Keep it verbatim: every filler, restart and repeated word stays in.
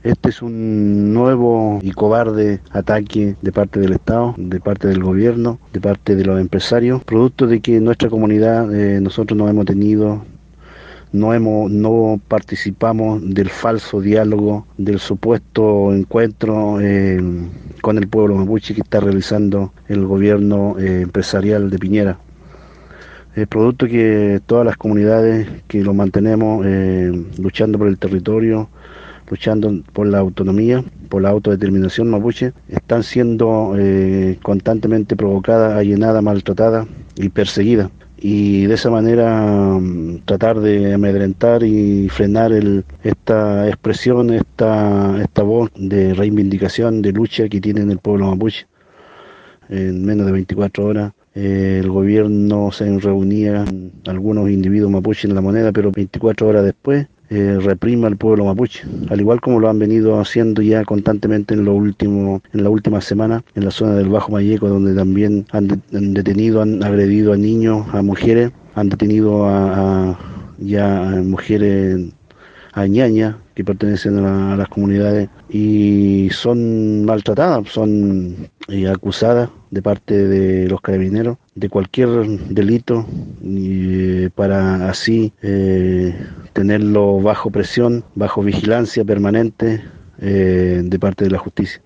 Este es un nuevo y cobarde ataque de parte del Estado, de parte del gobierno, de parte de los empresarios, producto de que en nuestra comunidad eh, nosotros no hemos tenido, no hemos, no participamos del falso diálogo, del supuesto encuentro eh, con el pueblo mapuche que está realizando el gobierno eh, empresarial de Piñera. Es producto que todas las comunidades que lo mantenemos eh, luchando por el territorio, luchando por la autonomía, por la autodeterminación mapuche, están siendo eh, constantemente provocadas, allenadas, maltratadas y perseguidas. Y de esa manera um, tratar de amedrentar y frenar el, esta expresión, esta, esta voz de reivindicación, de lucha que tiene el pueblo mapuche. En menos de veinticuatro horas eh, el gobierno se reunía algunos individuos mapuche en La Moneda, pero veinticuatro horas después eh, reprime al pueblo mapuche, al igual como lo han venido haciendo ya constantemente en lo último, en la última semana en la zona del Bajo Mayeco, donde también han, de, han detenido, han agredido a niños, a mujeres, han detenido a, a ya a mujeres, a ñañas que pertenecen a, la, a las comunidades y son maltratadas, son eh, acusadas de parte de los carabineros de cualquier delito y, eh, para así eh, tenerlo bajo presión, bajo vigilancia permanente eh, de parte de la justicia.